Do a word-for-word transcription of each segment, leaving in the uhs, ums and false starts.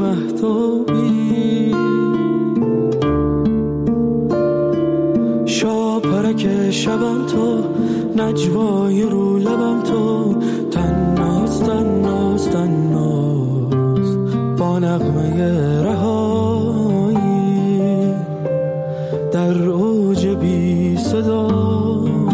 مهتابی، شاپرک شبم تو، نجوای رو لبم تو، تناز تناز تناز با نغمه رهایی در اوج بی صدایی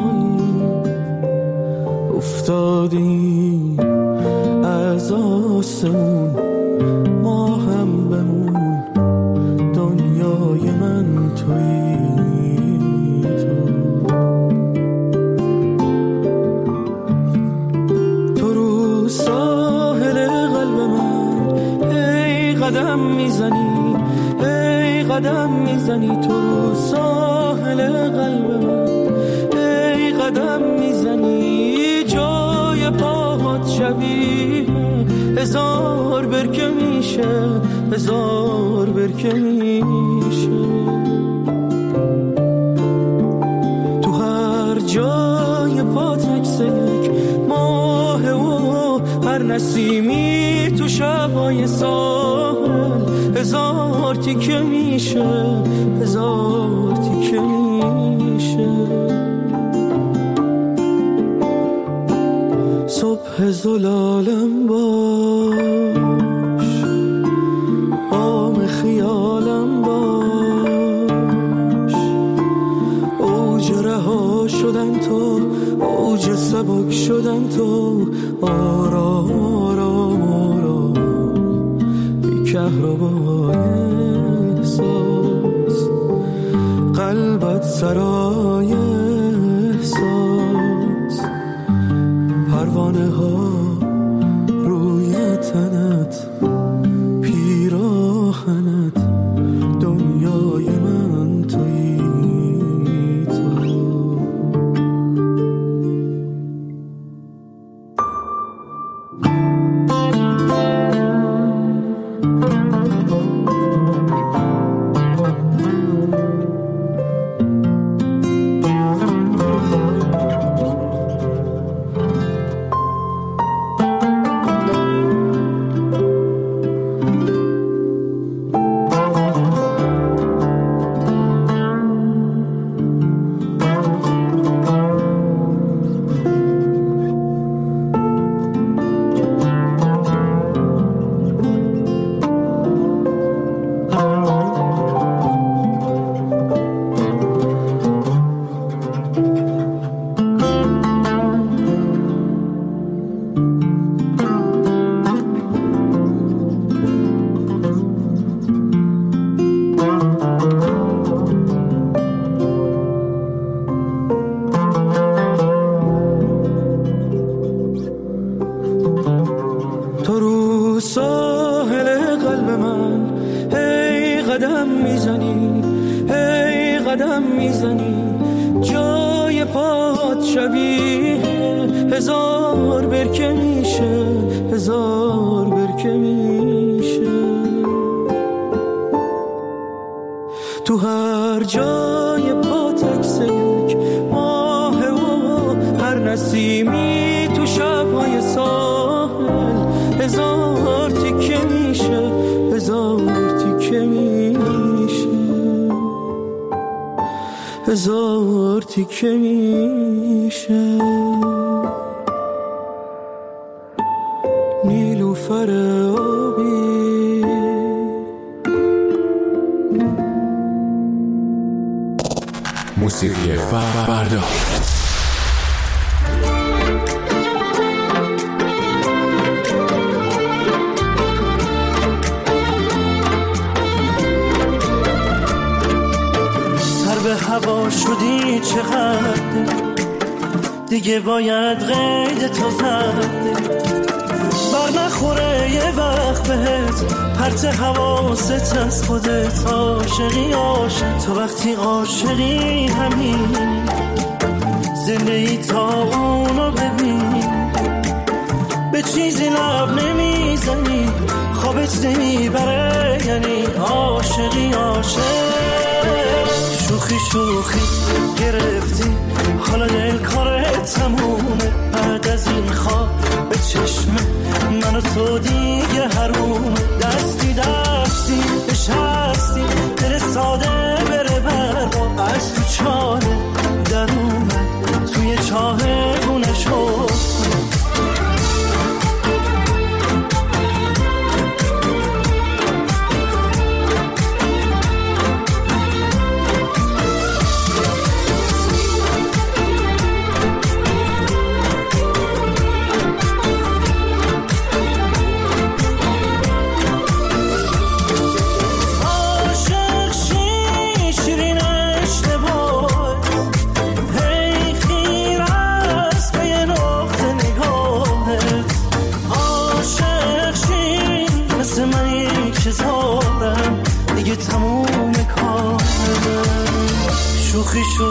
افتادیم از آسمون، ما هم بمون دنیای من تویی تو. تو رو ساحل قلب من ای قدم میزنی، ای قدم میزنی، تو رو ساحل قلب من ای قدم میزنی، جای پاهات شبیه هزار برکه میشه، هزار برکه میشه. تو هر جای پات عکس یک ماه و هر نسیمی تو شبای ساحل هزار تیکه میشه، هزار تیکه میشه. صبح زلالم باش، بام خیالم باش، اوج رها شدن تو، اوج سبک شدن تو، آرام آرام آرام بی کهربای احساس، قلبت سرای احساس، پروانه ها روی تنت، پیراهنت، دنیای من تویی تو. تو رو ساحل قلب من ای قدم میزنی، ای قدم میزنی، جای پات شبیه هزار برکه میشه، هزار برکه میشه. تو هر جای پات عکس یک ماه و هر نسیمی تو شبهای ساحل هزار تیکه میشه، هزار تیکه میشه، هزار تیکه میشه. نیلوفر آبی موسیقی فردا. به هوا شدی چقدر دیگه باید قید تو زده، بر نخوره یه وقت بهت پرت حواست از خودت. عاشقی عاشق تو وقتی عاشقی همین زندگی تا اونو ببین، به چیزی لب نمیزنی خوابت نمیبره، یعنی عاشقی عاشق. شوخی شوخی گرفتی حالا دل کارت تمومه، بعد از این خواب به چشم من و تو دیگه حرومه، دستی در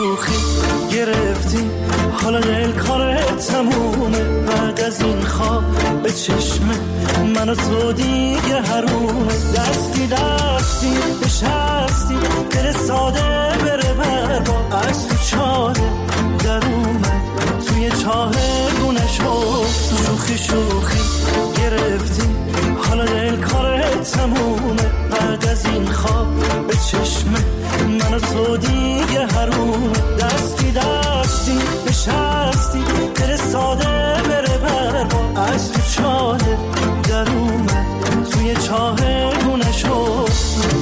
شوخی گرفتی حالا دل کارت تمومه بعد از این خواب به چشمه من و تو دیگه حرومه دستی دستی بشستی دل ساده بره بربا از تو چاله در اومد توی چاه گونه شد شوخی شوخی گرفتی حالا دل کارت تمومه بعد از این خواب به چشمه من و تو دیگه حرومه دستی دستی نشستی دل ساده بره بربا از تو چاله در اومد توی چاه گونه شد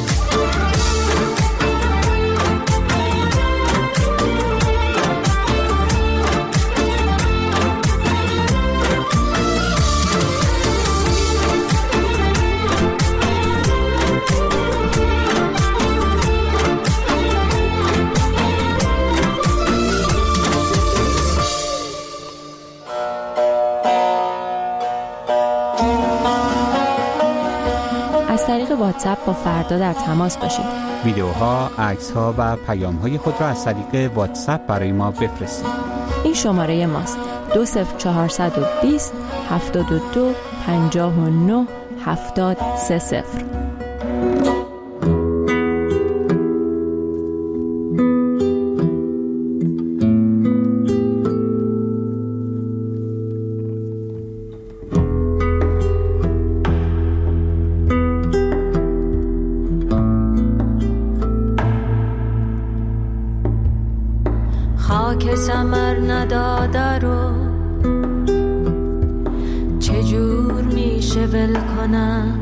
واتساپ با فردا در تماس باشید. ویدیوها، عکس‌ها و پیام‌های خود را از طریق واتساپ برای ما بفرستید. این شماره ماست: دو صفر چهارصد و بیست هفتاد و دو پنجاه و نه هفتاد سه صفر. خاک ثمر نداده رو چجور میشه ول کنم،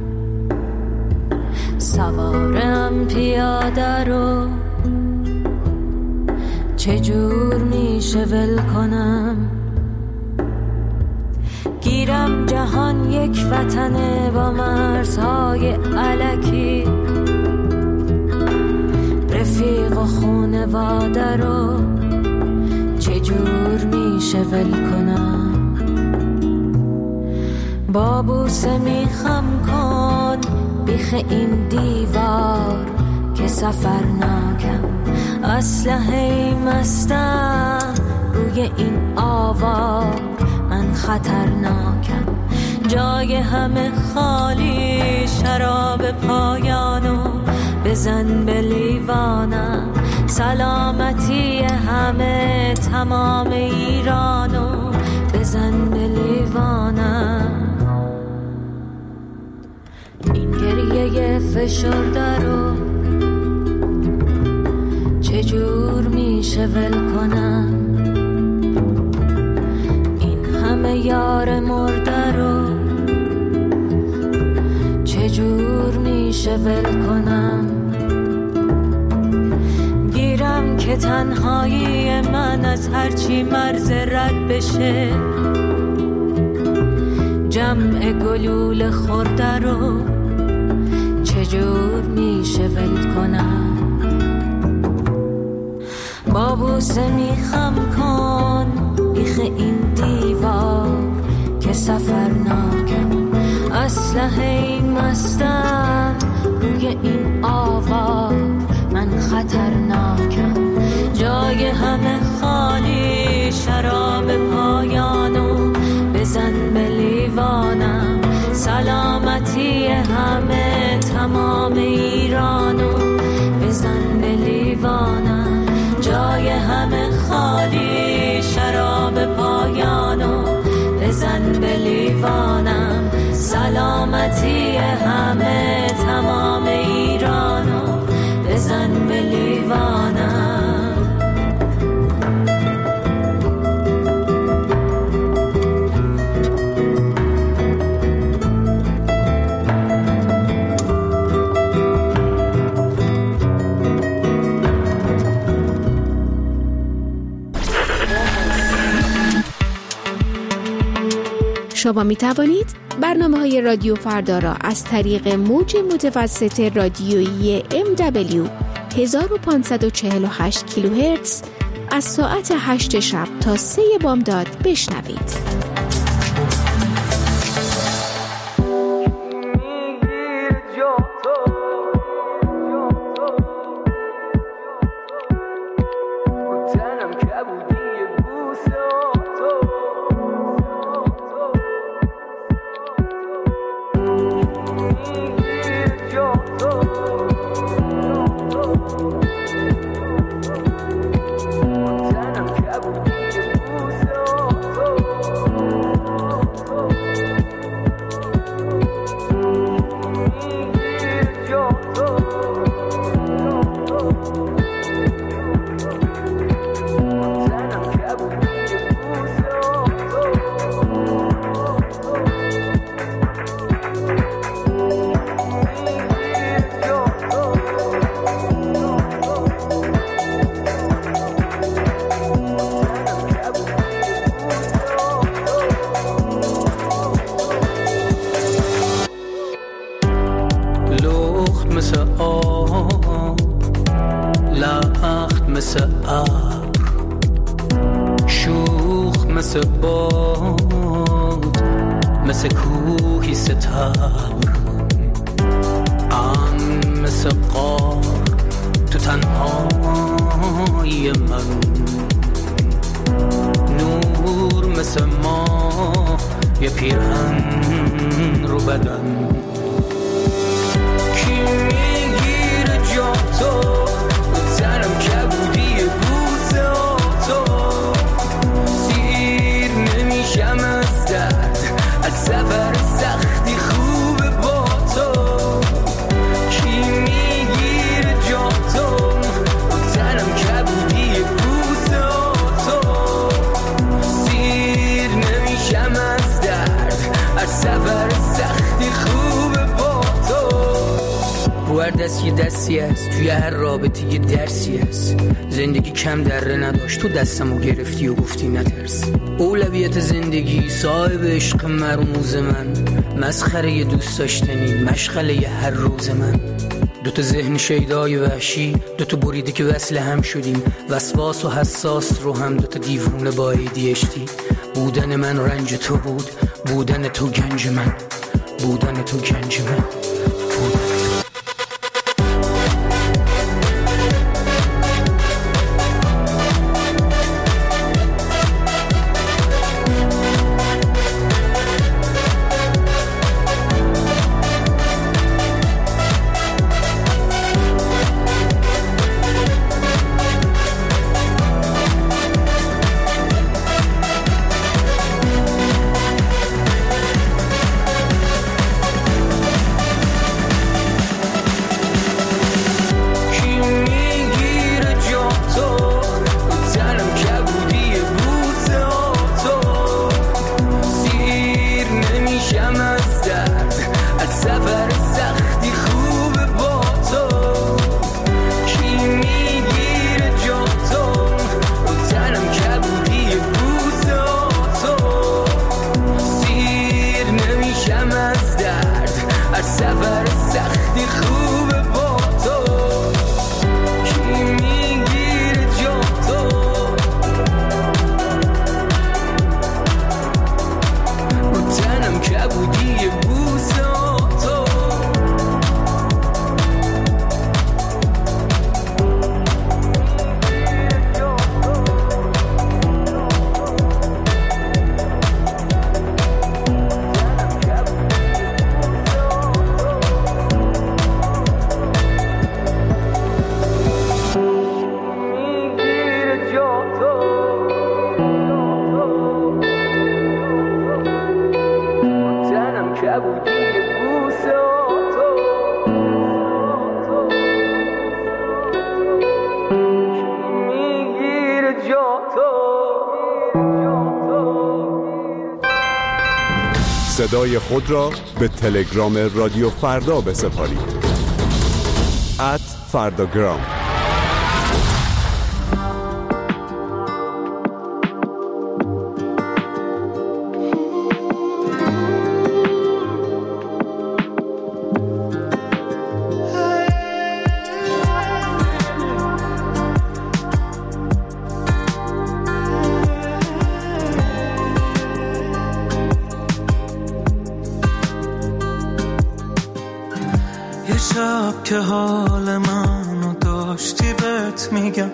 سوارم پیاده رو چجور میشه ول کنم، گیرم جهان یک وطنه با مرزهای الکی، رفیق و خونواده رو چجور میشه ول کنم، با بوسه میخم کن بیخ این دیوار که سفر ناکم، اسلحه مستم روی این آوار من خطرناکم، جای همه خالی شراب پایانو بزن به لیوانم، سلامتی همه تمام ایرانو بزن به لیوانم، این گریه فشرده رو چجور میشه ول کنم، این همه یار مرده رو چجور میشه ول کنم، گیرم که تنهایی من از هرچی مرز رد بشه، جمع گلول خورده رو چجور میشه ول کنم، با بوسه میخم کن بیخ این دیوار که سفر ناکم، اسلحه مستم روی این آوار من خطرناکم، جای همه خالی شراب پایانو بزن به لیوانم، سلامتی همه تمام ایرانو بزن به لیوانم، جای همه خالی شراب پایانو بزن به لیوانم، سلامتی همه تمام ایرانو بزن به لیوانم. شما می توانید برنامه های رادیو فردا را از طریق موج متوسط رادیویی ام دبلیو هزار و پانصد و چهل و هشت کیلوهرتز از ساعت هشت شب تا سه بامداد بشنوید. مثل کوهی ستم ام مثل قار تو تنهایی من نور مثل ما یه پیرهن رو بدن کی میگیره جا تو تنم کبودی بوسه تو سیر نمیشم از درد از سفر سختی خوبه با تو کی میگیره جا تو تنم کبودی بوسه تو سیر نمیشم از درد از سفر سختی خوبه با تو رو هر دست یه دستی هست توی هر رابطه یه درسی هست زندگی کم دره نداشت تو دستمو گرفتی و گفتی نترس اولویت زندگی صاحب عشق مرموز من مسخره ی دوست داشتنی مشغله ی هر روز من دوتا ذهن شیدای وحشی دوتا بریده که وصل هم شدیم وسواس و حساس رو هم دوتا دیوونه با ای دی اچ دی بودن من رنج تو بود بودن تو گنج من بودن تو گنج من بودن صدای خود را به تلگرام رادیو فردا بسپارید ات فرداگرام. شب که حال منو داشتی بهت میگم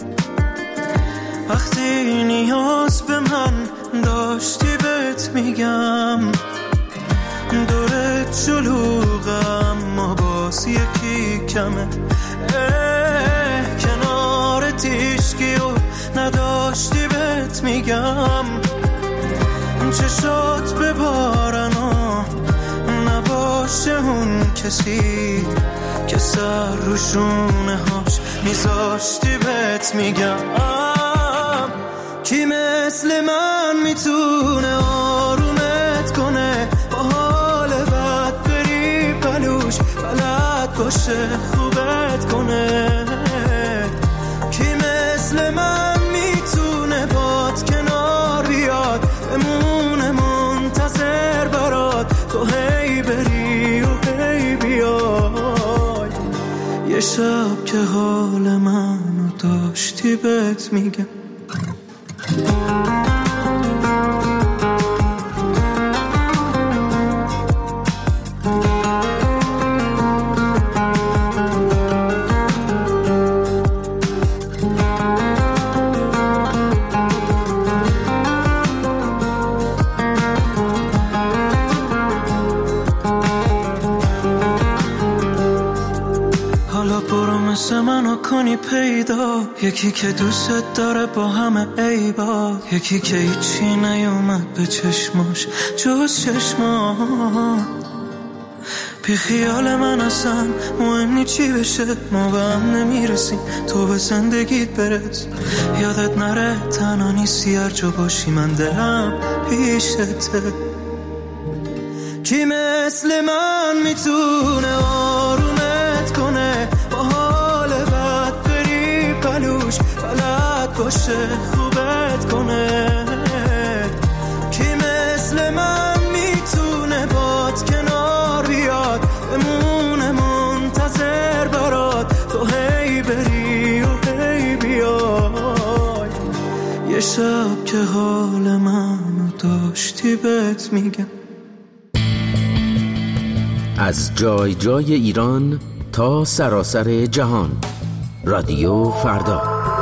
وقتی نیاز به من داشتی بهت میگم دورت شلوغم ما باز یکی کمه کنار تیشکی و نداشتی بهت میگم چشات به بارنو نباشه اون کسی که سر رو شونه هاش میذاشتی بهت میگم کی مثل من میتونه آرومت کنه با حال بد بری پلوش بلد باشه خوبت کنه کی مثل من میتونه باد کنار بیاد بمونه منتظر برات تو هی بری و هی بیای یه شب که حال منو داشتی بهت میگم خریدا، یکی که دوست داره با همه عیبا، یکی که هیچی نیومد به چشماش جز چشما. بی خیال من اصلا مهم نی چی بشه، ما به هم نمیرسیم، تو به زندگیت برس. یادت نره تنها نیستی، هر جا باشی من دلم پیشته. کی مثل من میتونه آرومت کنه، با حال بد بری پلوش، بلد باشه خوبت کنه. کی مثل من میتونه باد کنار بیاد، بمونه منتظر برات، تو هی بری و هی بیای. یه شب که حال منو داشتی بهت میگم. از جای جای ایران تا سراسر جهان، رادیو فردا.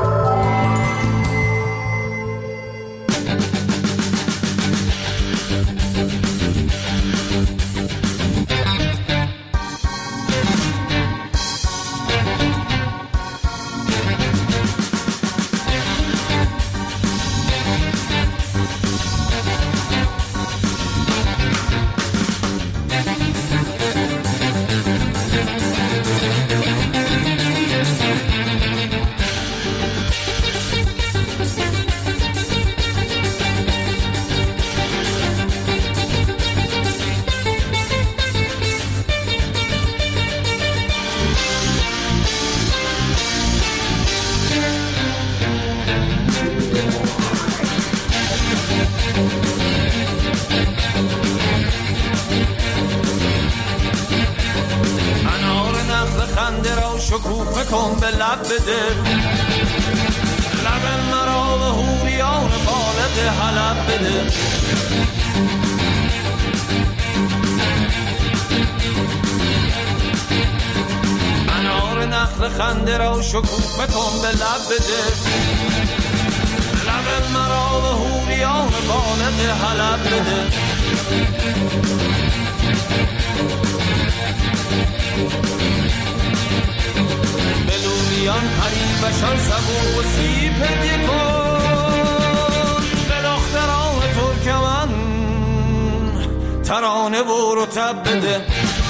شکوفه کن به لب بده، لب مرا به حوریان بالد حلب بده. انار نخل خنده را شکوفه کن به لب بده، لب مرا به حوریان بالد حلب بده. بلوریان پریبشان سبو و سیب هدیه کن، به دختران ترکمن ترانه و رطب بده.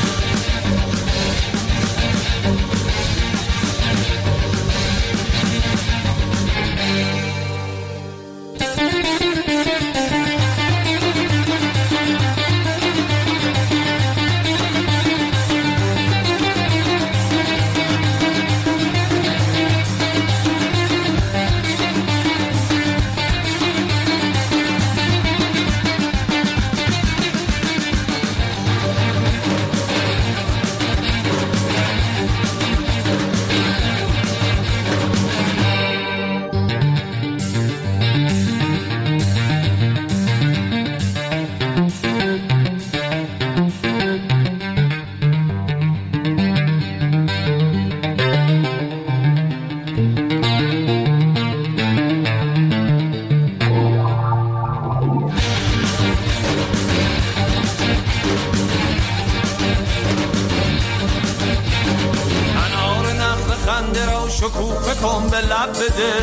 شکوفه کن به لب بده،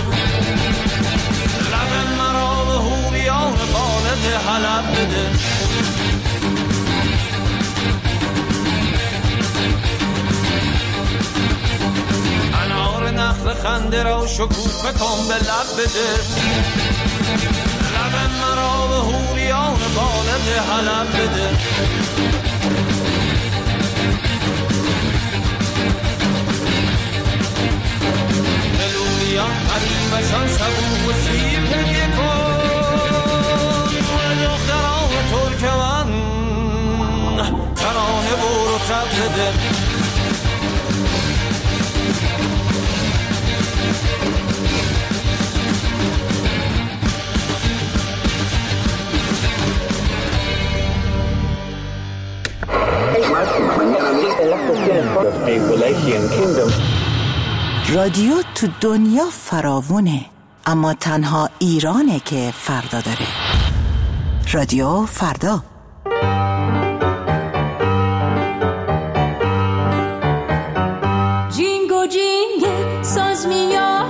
لب مرا به حوریان بالد حلب بده. انار نخل خنده را شکوفه کن به لب بده، لب مرا به حوریان بالد حلب بده. پریبشان سبو و سیب هدیه کن، به دختران ترکمن ترانه و رطب بده. رادیو تو دنیا فراوونه، اما تنها ایرانه که فردا داره. رادیو فردا. جینگو جینگ ساز میاد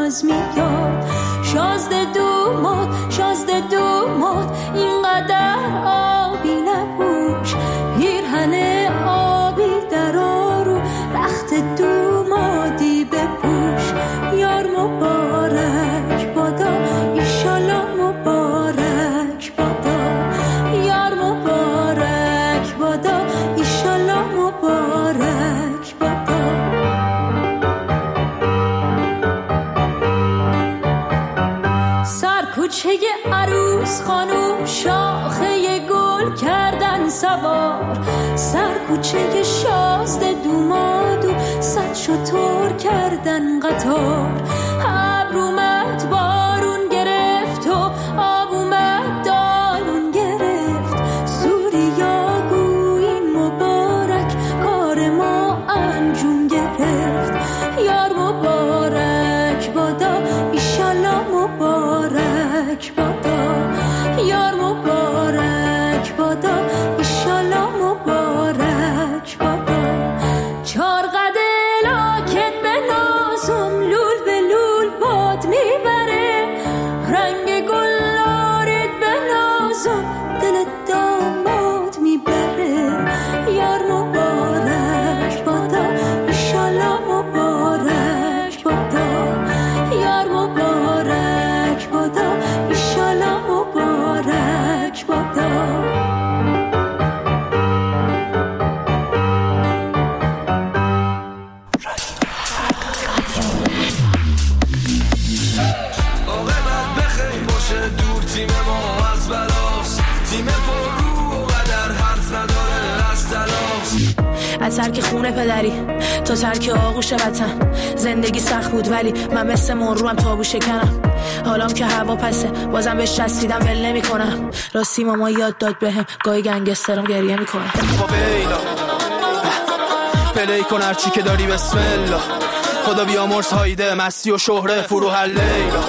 باز میاد. شازده دوماد شازده دوماد اینقدر آبی نپوش، پیرهن آبی در آرو رخت دومادی بپوش. یار مبارک بادا ایشالا مبارک بادا، یار مبارک بادا ایشالا مبارک بادا. سر کوچه عروس خانوم شاخه گل کردن سوار، سر کوچه شازده دومادو صد شتر کردن قطار. ابر اومد بارون گرفت و آب اومد دارون گرفت، سوریا گویی مبارک کار ما انجام گرفت. یار مبارک بادا ایشالا مبارک بادا، یار مبارک بادا ایشالا مبارک بادا. چار قده لاکت به نازم لول به لول باد میبره، رنگ گلارید به نازم دل داماد میبره. یار مبارک بادا ایشالا مبارک بادا، یار مبارک بادا ایشالا مبارک بادا. از ترک خونه پدری تا ترک آغوش وطن، زندگی سخت بود ولی من مثل مروم تابو شکنم. حالام که هوا پسه بازم بهش چسبیدم ول نمی کنم. راستی ماما یاد داد بهم گاهی گنگسترم گریه میکنم. خب اینا پلی کن هرچی که داری بسم الله، خدا بیامرز هایده مستی و شهره فروح اللیلا.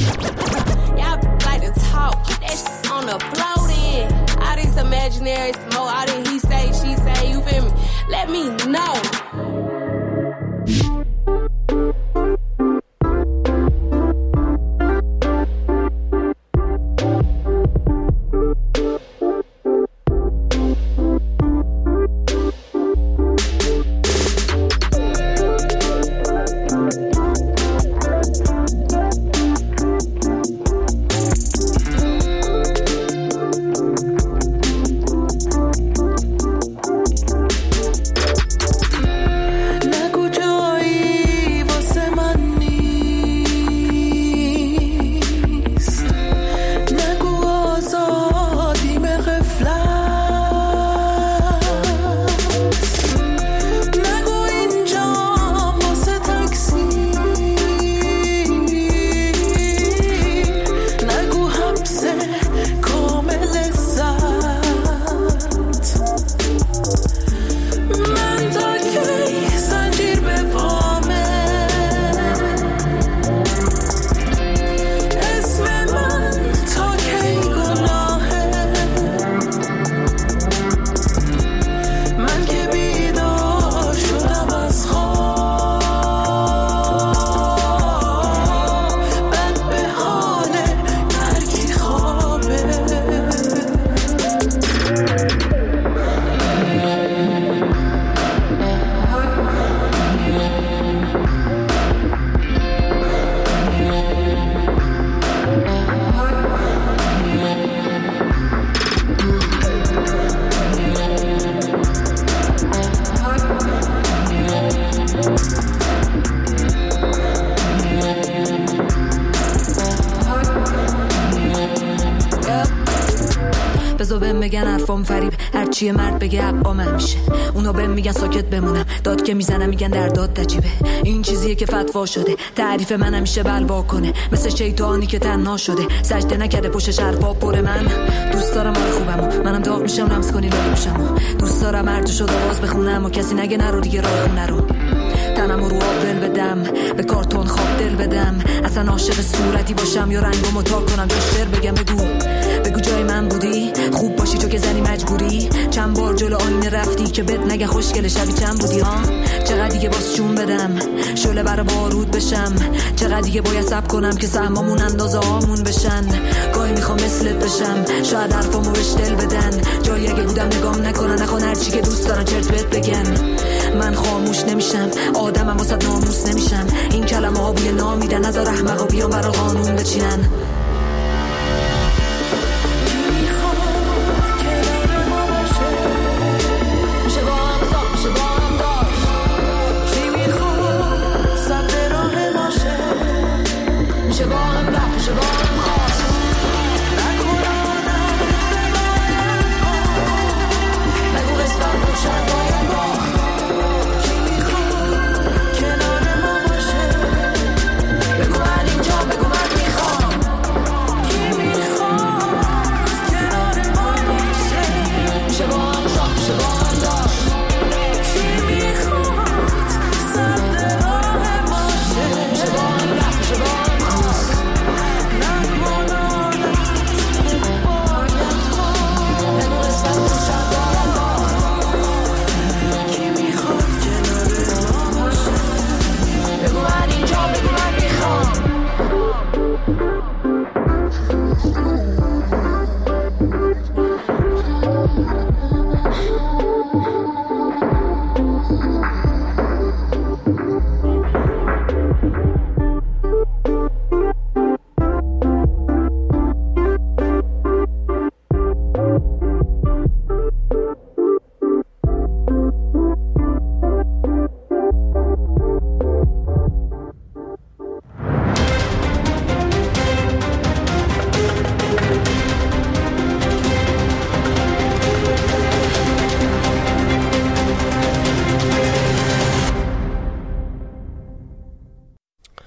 Imaginary smoke, all that he say, she say, you feel me? Let me know. بزا بهم بگن حرفام فریب، هرچی مرد بگه حقا من میشه. اونا بهم میگن ساکت بمونم، داد که میزنم میگن در داد نجیبه. این چیزیه که فتوا شده، تعریف من همیشه بلوا کنه، مثل شیطانی که تنها شده، سجده نکرده پشتش حرفا پر. من دوست دارم آره خوبمو، منم داغ میشم رمز کنی لاله پوشمو. دوست دارم هر جو شد آواز بخونم و کسی نگه نرو دیگه راه خونه رو. تنمو رو آب دل بدم، به کارتون خواب دل بدم، از اصلا عاشق صورتی باشم یا رنگو متا کنم جشتر بگم بگو بگو جای من بودی خوب باشی تو که زنی مجبوری چند بار جلو آینه رفتی که بد نگه خوشگل شبی چند بودی ها چقدر دیگه باز جون بدم شعله برا بارود بشم چقدر دیگه باید صبر کنم که سهمامون اندازه هامون بشن گاهی میخوام مثلت بشم شاید حرفامو بهش دل بدن جایی اگه بودم نگام نکنن نخوان هرچی که دوست دارن چرت بهت بگن من خاموش نمیشم آدمم واسه ناموس نمیشم این کلمه ها بوی نامیدن نذار احمقا بیان برا قانون بچینن